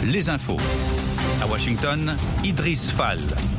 les infos. À Washington, Idriss Fall.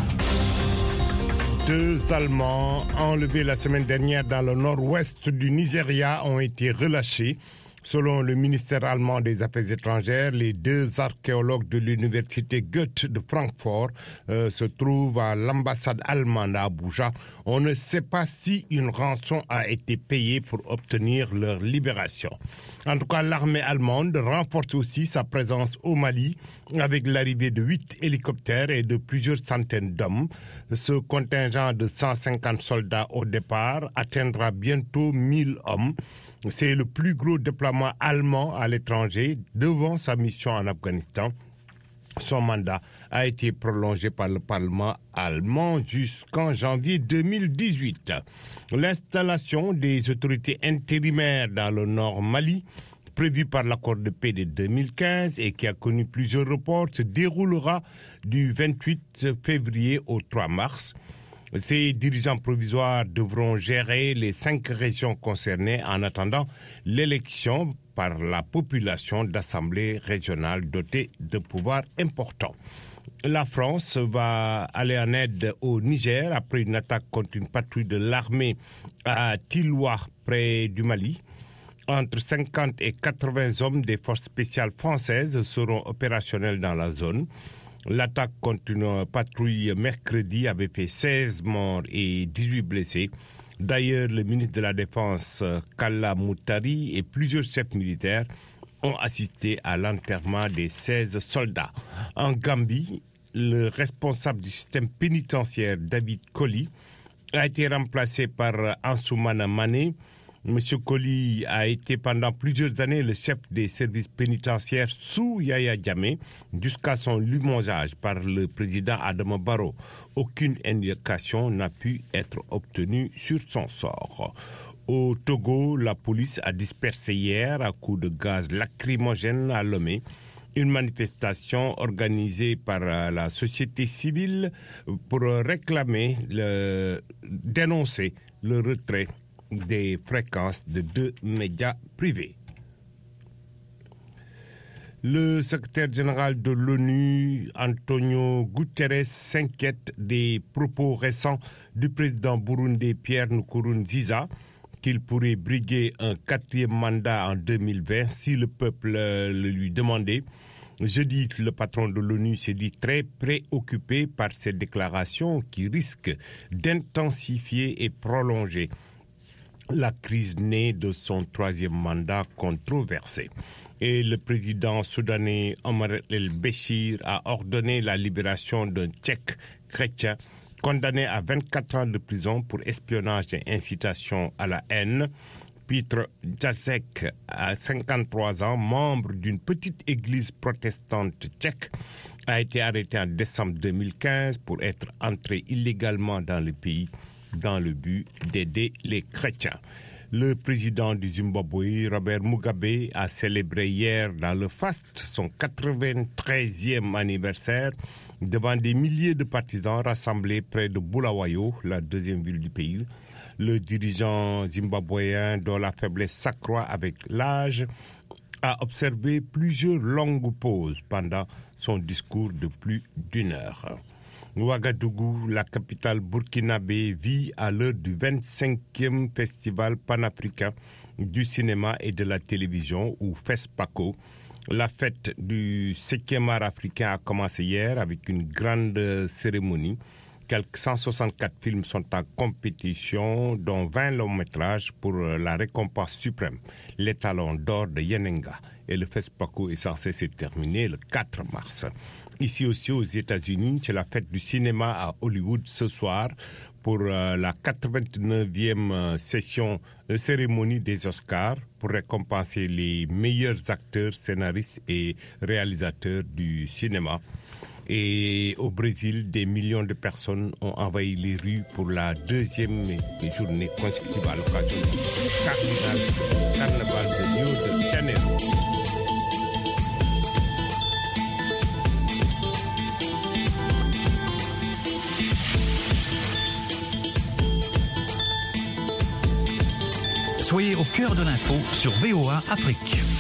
2 Allemands enlevés la semaine dernière dans le nord-ouest du Nigeria ont été relâchés. Selon le ministère allemand des Affaires étrangères, les 2 archéologues de l'université Goethe de Francfort se trouvent à l'ambassade allemande à Abuja. On ne sait pas si une rançon a été payée pour obtenir leur libération. En tout cas, l'armée allemande renforce aussi sa présence au Mali avec l'arrivée de 8 hélicoptères et de plusieurs centaines d'hommes. Ce contingent de 150 soldats au départ atteindra bientôt 1000 hommes. C'est le plus gros déploiement allemand à l'étranger devant sa mission en Afghanistan. Son mandat a été prolongé par le Parlement allemand jusqu'en janvier 2018. L'installation des autorités intérimaires dans le nord Mali, prévue par l'accord de paix de 2015 et qui a connu plusieurs reports, se déroulera du 28 février au 3 mars. Ces dirigeants provisoires devront gérer les 5 régions concernées en attendant l'élection par la population d'assemblées régionales dotées de pouvoirs importants. La France va aller en aide au Niger après une attaque contre une patrouille de l'armée à Tiloua, près du Mali. Entre 50 et 80 hommes des forces spéciales françaises seront opérationnels dans la zone. L'attaque contre une patrouille mercredi avait fait 16 morts et 18 blessés. D'ailleurs, le ministre de la Défense, Kalla Moutari, et plusieurs chefs militaires ont assisté à l'enterrement des 16 soldats. En Gambie, le responsable du système pénitentiaire, David Koli, a été remplacé par Ansoumana Mané. Monsieur Koli a été pendant plusieurs années le chef des services pénitentiaires sous Yaya Jammeh jusqu'à son limogeage par le président Adama Barrow. Aucune indication n'a pu être obtenue sur son sort. Au Togo, la police a dispersé hier à coups de gaz lacrymogène à Lomé une manifestation organisée par la société civile pour dénoncer le retrait des fréquences de 2 médias privés. Le secrétaire général de l'ONU, Antonio Guterres, s'inquiète des propos récents du président burundais Pierre Nkurunziza qu'il pourrait briguer un 4e mandat en 2020 si le peuple le lui demandait. Jeudi, le patron de l'ONU s'est dit très préoccupé par ces déclarations qui risquent d'intensifier et prolonger la crise née de son 3e mandat controversé. Et le président soudanais Omar el-Béchir a ordonné la libération d'un Tchèque chrétien condamné à 24 ans de prison pour espionnage et incitation à la haine. Petr Jacek, à 53 ans, membre d'une petite église protestante tchèque, a été arrêté en décembre 2015 pour être entré illégalement dans le pays dans le but d'aider les chrétiens. Le président du Zimbabwe, Robert Mugabe, a célébré hier dans le faste son 93e anniversaire devant des milliers de partisans rassemblés près de Bulawayo, la 2e ville du pays. Le dirigeant zimbabwéen, dont la faiblesse s'accroît avec l'âge, a observé plusieurs longues pauses pendant son discours de plus d'1 heure. Ouagadougou, la capitale burkinabé, vit à l'heure du 25e festival panafricain du cinéma et de la télévision, ou FESPACO. La fête du 7e art africain a commencé hier avec une grande cérémonie. Quelques 164 films sont en compétition, dont 20 longs métrages pour la récompense suprême, l'étalon d'or de Yenenga. Et le FESPACO est censé se terminer le 4 mars. Ici aussi aux États-Unis, c'est la fête du cinéma à Hollywood ce soir pour la 89e cérémonie des Oscars pour récompenser les meilleurs acteurs, scénaristes et réalisateurs du cinéma. Et au Brésil, des millions de personnes ont envahi les rues pour la 2e journée consécutive à l'occasion du carnaval de Rio de Janeiro. Soyez au cœur de l'info sur VOA Afrique.